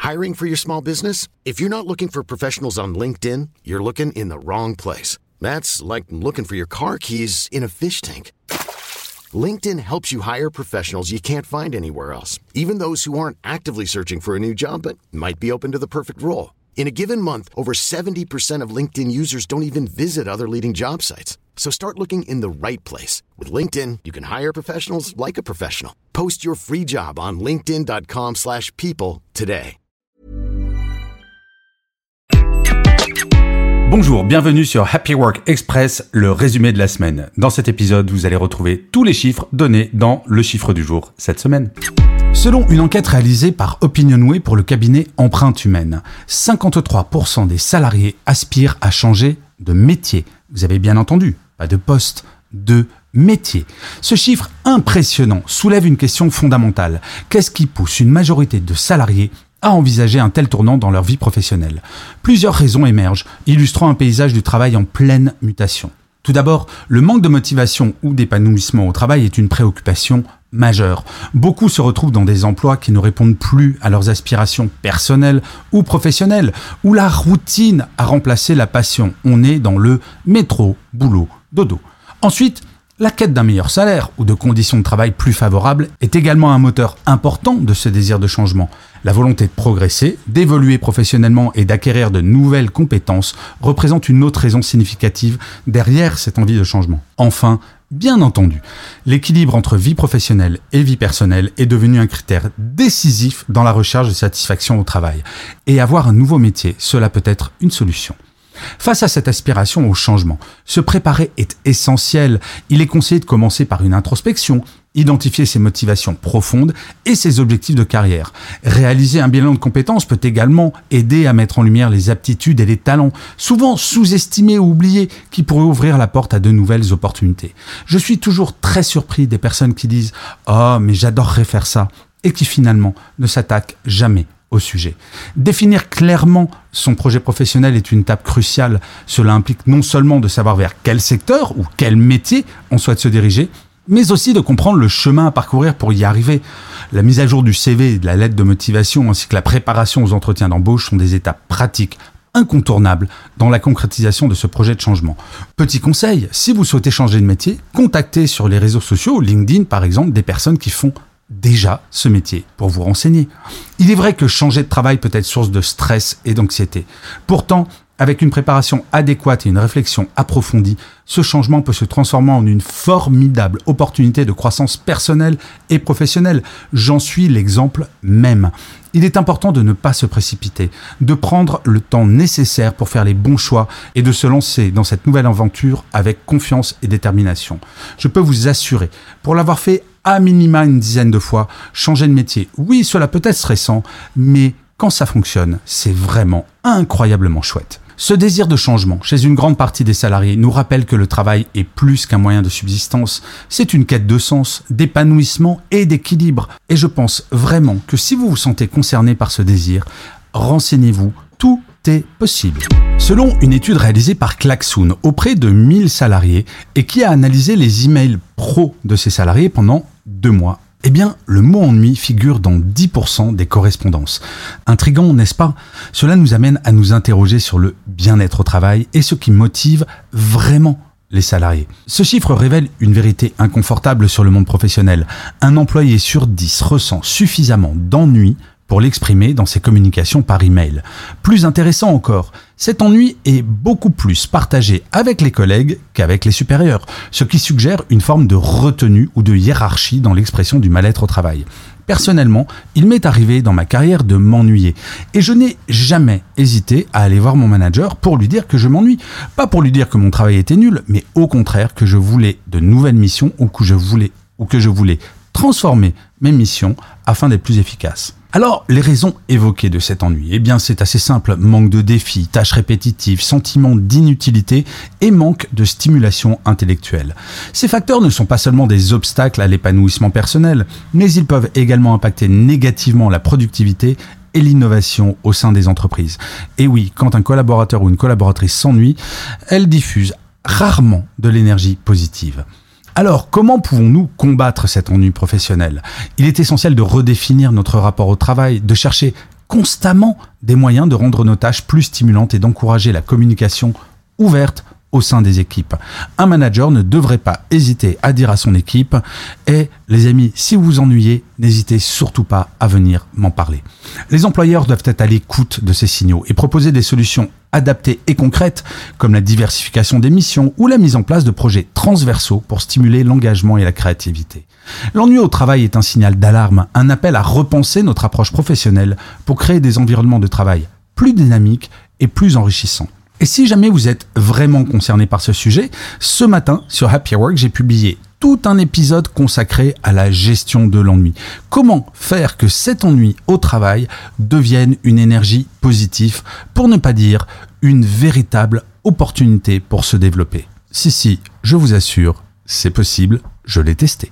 Hiring for your small business? If you're not looking for professionals on LinkedIn, you're looking in the wrong place. That's like looking for your car keys in a fish tank. LinkedIn helps you hire professionals you can't find anywhere else, even those who aren't actively searching for a new job but might be open to the perfect role. In a given month, over 70% of LinkedIn users don't even visit other leading job sites. So start looking in the right place. With LinkedIn, you can hire professionals like a professional. Post your free job on linkedin.com/people today. Bonjour, bienvenue sur Happy Work Express, le résumé de la semaine. Dans cet épisode, vous allez retrouver tous les chiffres donnés dans le chiffre du jour cette semaine. Selon une enquête réalisée par Opinionway pour le cabinet Empreinte Humaine, 53% des salariés aspirent à changer de métier. Vous avez bien entendu, pas de poste, de métier. Ce chiffre impressionnant soulève une question fondamentale. Qu'est-ce qui pousse une majorité de salariés à envisager un tel tournant dans leur vie professionnelle? Plusieurs raisons émergent, illustrant un paysage du travail en pleine mutation. Tout d'abord, le manque de motivation ou d'épanouissement au travail est une préoccupation majeure. Beaucoup se retrouvent dans des emplois qui ne répondent plus à leurs aspirations personnelles ou professionnelles, où la routine a remplacé la passion. On est dans le métro, boulot, dodo. Ensuite, la quête d'un meilleur salaire ou de conditions de travail plus favorables est également un moteur important de ce désir de changement. La volonté de progresser, d'évoluer professionnellement et d'acquérir de nouvelles compétences représente une autre raison significative derrière cette envie de changement. Enfin, bien entendu, l'équilibre entre vie professionnelle et vie personnelle est devenu un critère décisif dans la recherche de satisfaction au travail. Et avoir un nouveau métier, cela peut être une solution. Face à cette aspiration au changement, se préparer est essentiel. Il est conseillé de commencer par une introspection, identifier ses motivations profondes et ses objectifs de carrière. Réaliser un bilan de compétences peut également aider à mettre en lumière les aptitudes et les talents, souvent sous-estimés ou oubliés, qui pourraient ouvrir la porte à de nouvelles opportunités. Je suis toujours très surpris des personnes qui disent « Oh, mais j'adorerais faire ça » et qui finalement ne s'attaquent jamais au sujet. Définir clairement son projet professionnel est une étape cruciale. Cela implique non seulement de savoir vers quel secteur ou quel métier on souhaite se diriger, mais aussi de comprendre le chemin à parcourir pour y arriver. La mise à jour du CV et de la lettre de motivation ainsi que la préparation aux entretiens d'embauche sont des étapes pratiques incontournables dans la concrétisation de ce projet de changement. Petit conseil, si vous souhaitez changer de métier, contactez sur les réseaux sociaux, LinkedIn par exemple, des personnes qui font déjà ce métier pour vous renseigner. Il est vrai que changer de travail peut être source de stress et d'anxiété. Pourtant, avec une préparation adéquate et une réflexion approfondie, ce changement peut se transformer en une formidable opportunité de croissance personnelle et professionnelle. J'en suis l'exemple même. Il est important de ne pas se précipiter, de prendre le temps nécessaire pour faire les bons choix et de se lancer dans cette nouvelle aventure avec confiance et détermination. Je peux vous assurer, pour l'avoir fait à minima une dizaine de fois, changer de métier, oui, cela peut être stressant, mais quand ça fonctionne, c'est vraiment incroyablement chouette. Ce désir de changement chez une grande partie des salariés nous rappelle que le travail est plus qu'un moyen de subsistance. C'est une quête de sens, d'épanouissement et d'équilibre. Et je pense vraiment que si vous vous sentez concerné par ce désir, renseignez-vous, tout est possible. Selon une étude réalisée par Klaxoon auprès de 1000 salariés et qui a analysé les emails pro de ces salariés pendant 2 mois, eh bien, le mot ennui figure dans 10% des correspondances. Intriguant, n'est-ce pas? Cela nous amène à nous interroger sur le bien-être au travail et ce qui motive vraiment les salariés. Ce chiffre révèle une vérité inconfortable sur le monde professionnel. Un employé sur 10 ressent suffisamment d'ennui pour l'exprimer dans ses communications par email. Plus intéressant encore, cet ennui est beaucoup plus partagé avec les collègues qu'avec les supérieurs, ce qui suggère une forme de retenue ou de hiérarchie dans l'expression du mal-être au travail. Personnellement, il m'est arrivé dans ma carrière de m'ennuyer et je n'ai jamais hésité à aller voir mon manager pour lui dire que je m'ennuie. Pas pour lui dire que mon travail était nul, mais au contraire que je voulais de nouvelles missions ou que je voulais transformer mes missions afin d'être plus efficace. Alors, les raisons évoquées de cet ennui, eh bien c'est assez simple, manque de défis, tâches répétitives, sentiment d'inutilité et manque de stimulation intellectuelle. Ces facteurs ne sont pas seulement des obstacles à l'épanouissement personnel, mais ils peuvent également impacter négativement la productivité et l'innovation au sein des entreprises. Et oui, quand un collaborateur ou une collaboratrice s'ennuie, elle diffuse rarement de l'énergie positive. Alors, comment pouvons-nous combattre cet ennui professionnel ? Il est essentiel de redéfinir notre rapport au travail, de chercher constamment des moyens de rendre nos tâches plus stimulantes et d'encourager la communication ouverte au sein des équipes. Un manager ne devrait pas hésiter à dire à son équipe « Eh, les amis, si vous vous ennuyez, n'hésitez surtout pas à venir m'en parler ». Les employeurs doivent être à l'écoute de ces signaux et proposer des solutions adaptées et concrètes, comme la diversification des missions ou la mise en place de projets transversaux pour stimuler l'engagement et la créativité. L'ennui au travail est un signal d'alarme, un appel à repenser notre approche professionnelle pour créer des environnements de travail plus dynamiques et plus enrichissants. Et si jamais vous êtes vraiment concerné par ce sujet, ce matin sur Happy Work, j'ai publié tout un épisode consacré à la gestion de l'ennui. Comment faire que cet ennui au travail devienne une énergie positive, pour ne pas dire une véritable opportunité pour se développer. Si, je vous assure, c'est possible, je l'ai testé.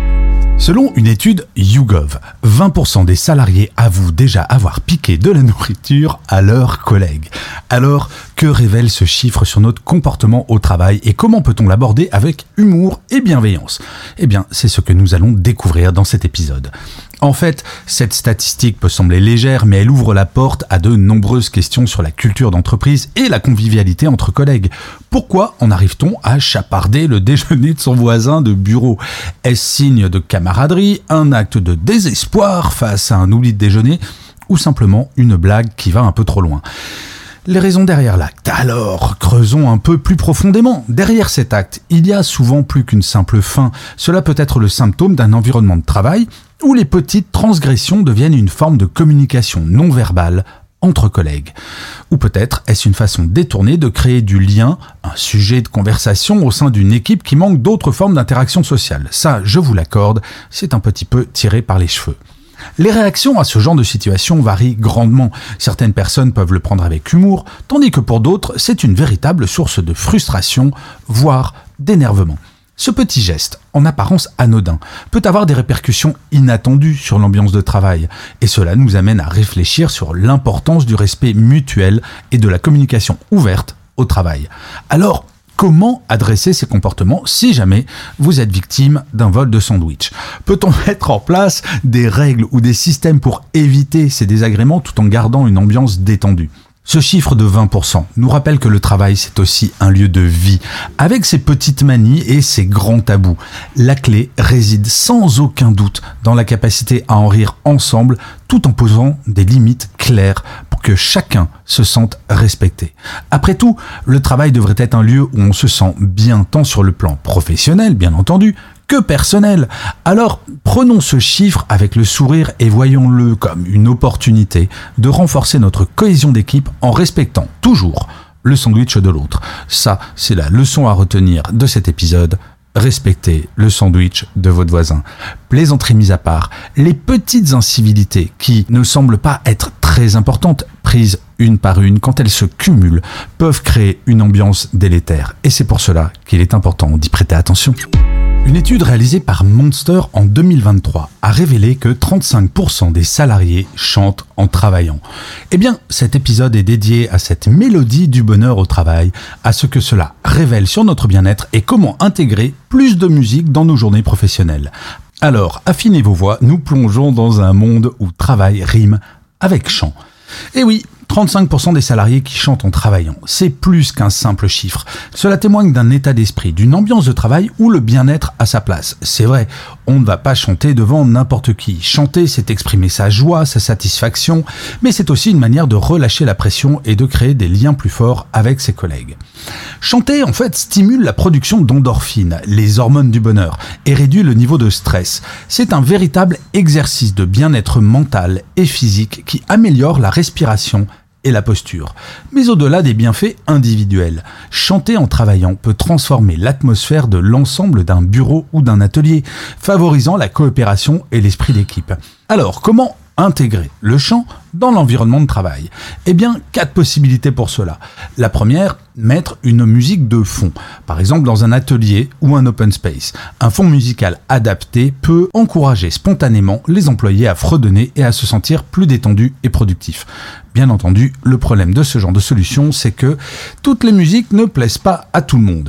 Selon une étude YouGov, 20% des salariés avouent déjà avoir piqué de la nourriture à leurs collègues. Alors, que révèle ce chiffre sur notre comportement au travail et comment peut-on l'aborder avec humour et bienveillance ? Eh bien, c'est ce que nous allons découvrir dans cet épisode. En fait, cette statistique peut sembler légère, mais elle ouvre la porte à de nombreuses questions sur la culture d'entreprise et la convivialité entre collègues. Pourquoi en arrive-t-on à chaparder le déjeuner de son voisin de bureau ? Est-ce signe de camaraderie, un acte de désespoir face à un oubli de déjeuner, ou simplement une blague qui va un peu trop loin ? Les raisons derrière l'acte. Alors, creusons un peu plus profondément. Derrière cet acte, il y a souvent plus qu'une simple faim. Cela peut être le symptôme d'un environnement de travail où les petites transgressions deviennent une forme de communication non verbale entre collègues. Ou peut-être est-ce une façon détournée de créer du lien, un sujet de conversation au sein d'une équipe qui manque d'autres formes d'interaction sociale. Ça, je vous l'accorde, c'est un petit peu tiré par les cheveux. Les réactions à ce genre de situation varient grandement. Certaines personnes peuvent le prendre avec humour, tandis que pour d'autres, c'est une véritable source de frustration, voire d'énervement. Ce petit geste, en apparence anodin, peut avoir des répercussions inattendues sur l'ambiance de travail, et cela nous amène à réfléchir sur l'importance du respect mutuel et de la communication ouverte au travail. Alors, comment adresser ces comportements si jamais vous êtes victime d'un vol de sandwich ? Peut-on mettre en place des règles ou des systèmes pour éviter ces désagréments tout en gardant une ambiance détendue ? Ce chiffre de 20% nous rappelle que le travail, c'est aussi un lieu de vie, avec ses petites manies et ses grands tabous. La clé réside sans aucun doute dans la capacité à en rire ensemble, tout en posant des limites claires pour que chacun se sente respecté. Après tout, le travail devrait être un lieu où on se sent bien, tant sur le plan professionnel, bien entendu, que personnel. Alors, prenons ce chiffre avec le sourire et voyons-le comme une opportunité de renforcer notre cohésion d'équipe en respectant toujours le sandwich de l'autre. Ça, c'est la leçon à retenir de cet épisode. Respectez le sandwich de votre voisin. Plaisanterie mise à part, les petites incivilités qui ne semblent pas être très importantes, prises une par une, quand elles se cumulent, peuvent créer une ambiance délétère. Et c'est pour cela qu'il est important d'y prêter attention. Une étude réalisée par Monster en 2023 a révélé que 35% des salariés chantent en travaillant. Eh bien, cet épisode est dédié à cette mélodie du bonheur au travail, à ce que cela révèle sur notre bien-être et comment intégrer plus de musique dans nos journées professionnelles. Alors, affinez vos voix, nous plongeons dans un monde où travail rime avec chant. Et oui, 35% des salariés qui chantent en travaillant, c'est plus qu'un simple chiffre. Cela témoigne d'un état d'esprit, d'une ambiance de travail où le bien-être a sa place. C'est vrai, on ne va pas chanter devant n'importe qui. Chanter, c'est exprimer sa joie, sa satisfaction, mais c'est aussi une manière de relâcher la pression et de créer des liens plus forts avec ses collègues. Chanter, en fait, stimule la production d'endorphines, les hormones du bonheur, et réduit le niveau de stress. C'est un véritable exercice de bien-être mental et physique qui améliore la respiration et la posture. Mais au-delà des bienfaits individuels, chanter en travaillant peut transformer l'atmosphère de l'ensemble d'un bureau ou d'un atelier, favorisant la coopération et l'esprit d'équipe. Alors, comment intégrer le chant dans l'environnement de travail ? Eh bien, 4 possibilités pour cela. La première, mettre une musique de fond, par exemple dans un atelier ou un open space. Un fond musical adapté peut encourager spontanément les employés à fredonner et à se sentir plus détendus et productifs. Bien entendu, le problème de ce genre de solution, c'est que toutes les musiques ne plaisent pas à tout le monde.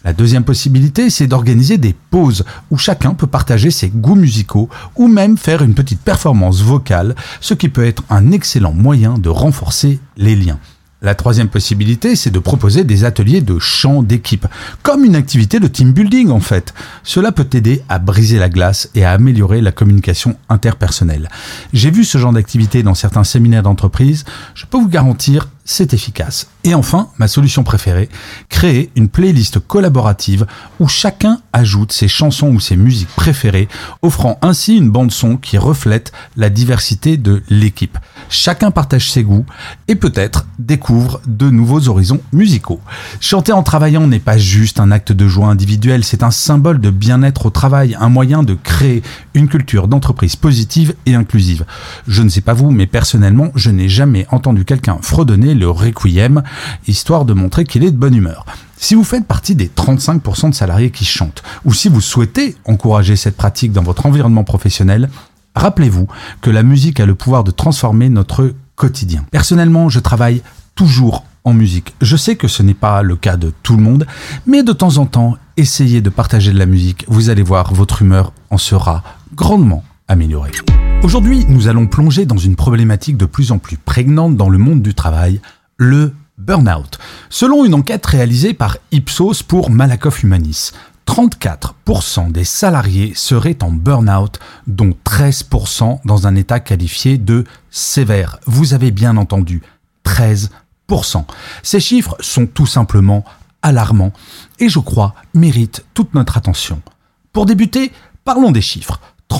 La deuxième possibilité, c'est d'organiser des pauses où chacun peut partager ses goûts musicaux ou même faire une petite performance vocale, ce qui peut être un excellent moyen de renforcer les liens. La troisième possibilité, c'est de proposer des ateliers de chant d'équipe, comme une activité de team building en fait. Cela peut t'aider à briser la glace et à améliorer la communication interpersonnelle. J'ai vu ce genre d'activité dans certains séminaires d'entreprise, je peux vous garantir, c'est efficace. Et enfin, ma solution préférée, créer une playlist collaborative où chacun ajoute ses chansons ou ses musiques préférées, offrant ainsi une bande-son qui reflète la diversité de l'équipe. Chacun partage ses goûts et peut-être découvre de nouveaux horizons musicaux. Chanter en travaillant n'est pas juste un acte de joie individuel, c'est un symbole de bien-être au travail, un moyen de créer une culture d'entreprise positive et inclusive. Je ne sais pas vous, mais personnellement, je n'ai jamais entendu quelqu'un fredonner le requiem, histoire de montrer qu'il est de bonne humeur. Si vous faites partie des 35% de salariés qui chantent, ou si vous souhaitez encourager cette pratique dans votre environnement professionnel, rappelez-vous que la musique a le pouvoir de transformer notre quotidien. Personnellement, je travaille toujours en musique. Je sais que ce n'est pas le cas de tout le monde, mais de temps en temps, essayez de partager de la musique. Vous allez voir, votre humeur en sera grandement améliorée. Aujourd'hui, nous allons plonger dans une problématique de plus en plus prégnante dans le monde du travail, le burn-out. Selon une enquête réalisée par Ipsos pour Malakoff Humanis, 34% des salariés seraient en burn-out, dont 13% dans un état qualifié de sévère. Vous avez bien entendu, 13%. Ces chiffres sont tout simplement alarmants et je crois méritent toute notre attention. Pour débuter, parlons des chiffres.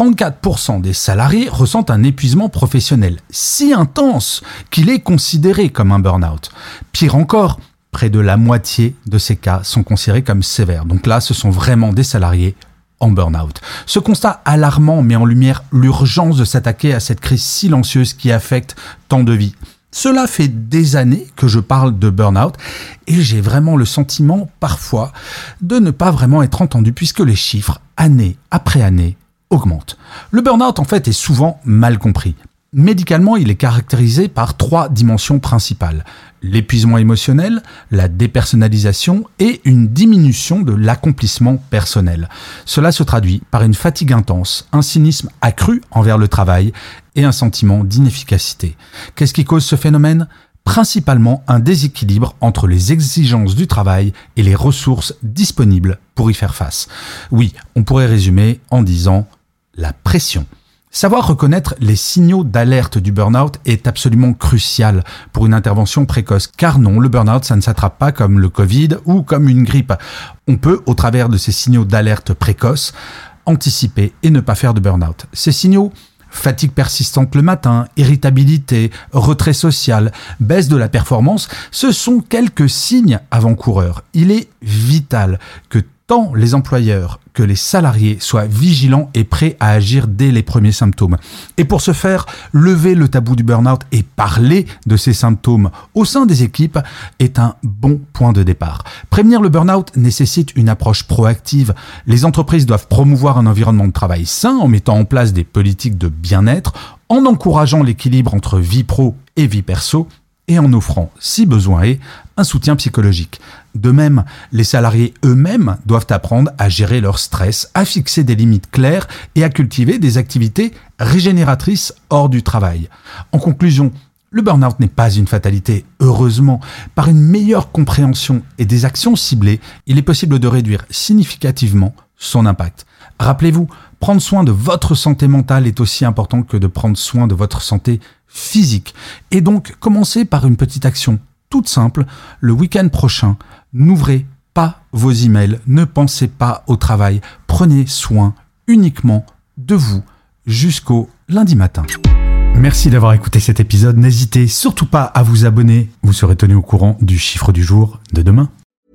34% des salariés ressentent un épuisement professionnel si intense qu'il est considéré comme un burn-out. Pire encore, près de la moitié de ces cas sont considérés comme sévères. Donc là, ce sont vraiment des salariés en burn-out. Ce constat alarmant met en lumière l'urgence de s'attaquer à cette crise silencieuse qui affecte tant de vies. Cela fait des années que je parle de burn-out et j'ai vraiment le sentiment, parfois, de ne pas vraiment être entendu puisque les chiffres, année après année, augmente. Le burn-out, en fait, est souvent mal compris. Médicalement, il est caractérisé par 3 dimensions principales. L'épuisement émotionnel, la dépersonnalisation et une diminution de l'accomplissement personnel. Cela se traduit par une fatigue intense, un cynisme accru envers le travail et un sentiment d'inefficacité. Qu'est-ce qui cause ce phénomène ? Principalement un déséquilibre entre les exigences du travail et les ressources disponibles pour y faire face. Oui, on pourrait résumer en disant la pression. Savoir reconnaître les signaux d'alerte du burn-out est absolument crucial pour une intervention précoce. Car non, le burn-out, ça ne s'attrape pas comme le Covid ou comme une grippe. On peut, au travers de ces signaux d'alerte précoce, anticiper et ne pas faire de burn-out. Ces signaux, fatigue persistante le matin, irritabilité, retrait social, baisse de la performance, ce sont quelques signes avant-coureurs. Il est vital que tant les employeurs que les salariés soient vigilants et prêts à agir dès les premiers symptômes. Et pour ce faire, lever le tabou du burn-out et parler de ces symptômes au sein des équipes est un bon point de départ. Prévenir le burn-out nécessite une approche proactive. Les entreprises doivent promouvoir un environnement de travail sain en mettant en place des politiques de bien-être, en encourageant l'équilibre entre vie pro et vie perso et en offrant, si besoin est, un soutien psychologique. De même, les salariés eux-mêmes doivent apprendre à gérer leur stress, à fixer des limites claires et à cultiver des activités régénératrices hors du travail. En conclusion, le burn-out n'est pas une fatalité. Heureusement, par une meilleure compréhension et des actions ciblées, il est possible de réduire significativement son impact. Rappelez-vous, prendre soin de votre santé mentale est aussi important que de prendre soin de votre santé physique. Et donc, commencez par une petite action toute simple. Le week-end prochain, n'ouvrez pas vos emails, ne pensez pas au travail. Prenez soin uniquement de vous jusqu'au lundi matin. Merci d'avoir écouté cet épisode. N'hésitez surtout pas à vous abonner. Vous serez tenu au courant du chiffre du jour de demain.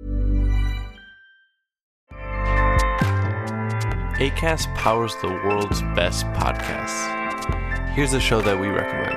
Acast powers the world's best podcasts. Here's a show that we recommend.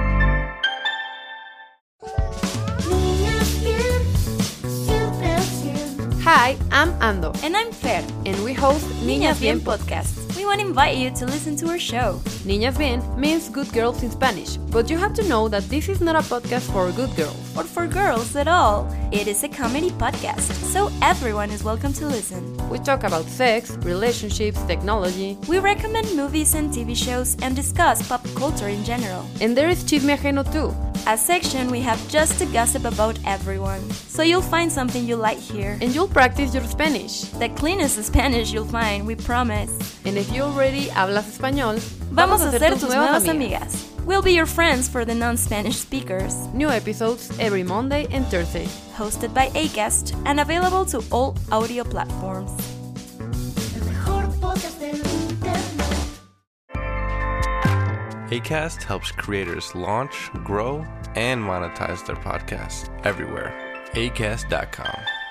Hi, I'm Ando. And I'm Fer. And we host Niñas Bien podcast. We want to invite you to listen to our show. Niñas Bien means good girls in Spanish, but you have to know that this is not a podcast for good girls. Or for girls at all. It is a comedy podcast, so everyone is welcome to listen. We talk about sex, relationships, technology. We recommend movies and TV shows and discuss pop culture in general. And there is Chisme Ajeno too. A section we have just to gossip about everyone. So you'll find something you like here. And you'll practice your Spanish. The cleanest Spanish you'll find, we promise. And if you already hablas español, Vamos a ser tus nuevas amigas. We'll be your friends for the non-Spanish speakers. New episodes every Monday and Thursday. Hosted by Acast and available to all audio platforms. Acast helps creators launch, grow, and monetize their podcasts everywhere. Acast.com.